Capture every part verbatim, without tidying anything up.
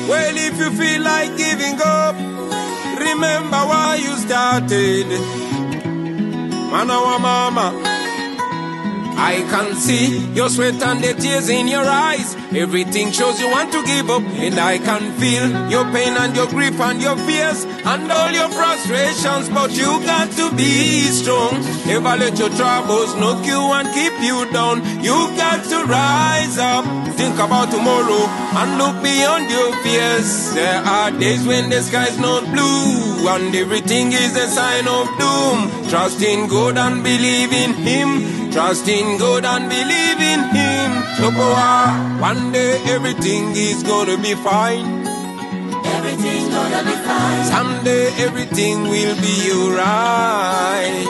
Well, if you feel like giving up, remember why you started. Man, our mama, I can see your sweat and the tears in your eyes. Everything shows you want to give up, and I can feel your pain and your grief and your fears and all your frustrations. But you got to be strong. Never let your troubles knock you and keep you down. You got to rise up. Think about tomorrow and look beyond your fears. There are days when the sky's not blue and everything is a sign of doom. Trust in God and believe in Him. Trust in God and believe in Him. Look, one day everything is gonna be fine. Everything's gonna be fine. Someday everything will be alright.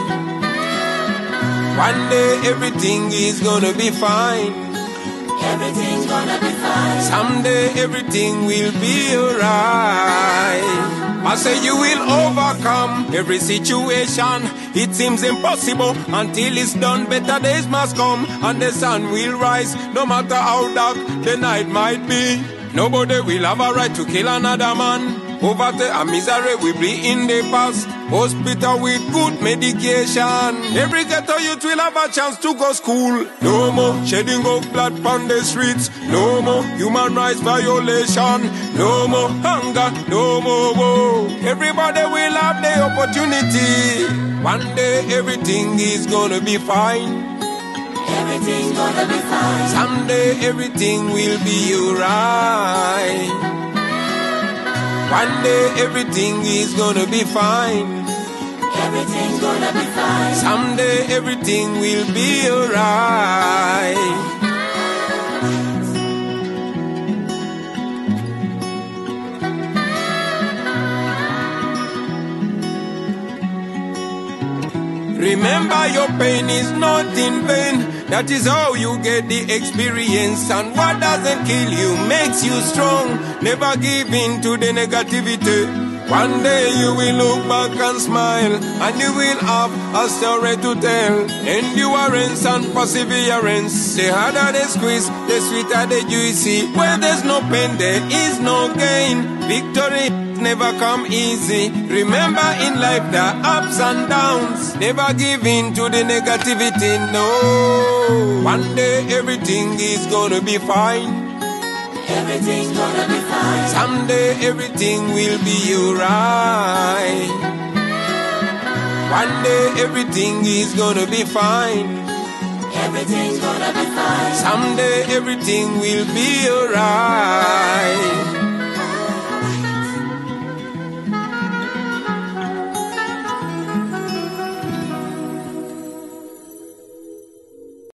One day everything is gonna be fine. Everything's gonna be fine. Someday everything will be alright. I say you will overcome every situation. It seems impossible until it's done. Better days must come and the sun will rise. No matter how dark the night might be, nobody will have a right to kill another man. Poverty and misery will be in the past. Hospital with good medication. Every ghetto youth will have a chance to go school. No more shedding of blood on the streets. No more human rights violation. No more hunger, no more war. Everybody will have the opportunity. One day everything is gonna be fine. Everything's gonna be fine. Someday everything will be alright. One day everything is gonna be fine. Everything's gonna be fine. Someday everything will be alright. Remember your pain is not in vain. That is how you get the experience. And what doesn't kill you makes you strong. Never give in to the negativity. One day you will look back and smile, and you will have a story to tell. Endurance and perseverance, the harder the squeeze, the sweeter the juicy. Where there's no pain, there is no gain. Victory never come easy. Remember in life the ups and downs. Never give in to the negativity, no. One day everything is gonna be fine. Everything's gonna be fine. Someday everything will be alright. One day everything is gonna be fine. Everything's gonna be fine. Someday everything will be alright.